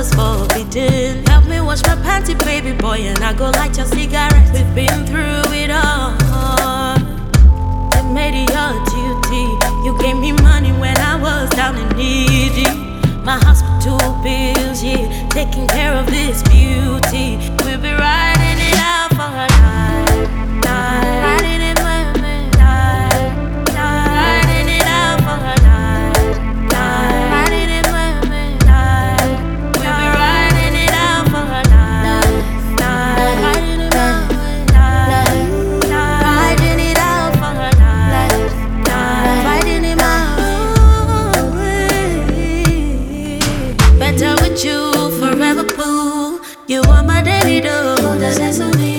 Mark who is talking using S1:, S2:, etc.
S1: was forbidden. Help me wash my panty, baby boy, and I go light your cigarette. We've been through it all. You made it your duty. You gave me money when I was down and needy. My hospital bills, yeah, taking care of this beauty. We'll be riding it out for a night, night. Riding it, women, night, night. Riding it out for a night, night. Riding it, women, night. We'll be riding it out for a night, night. Riding it, women, night, night. Riding it out for a night, night. Riding it, better with you, forever boo. You are my daily dose. That's me.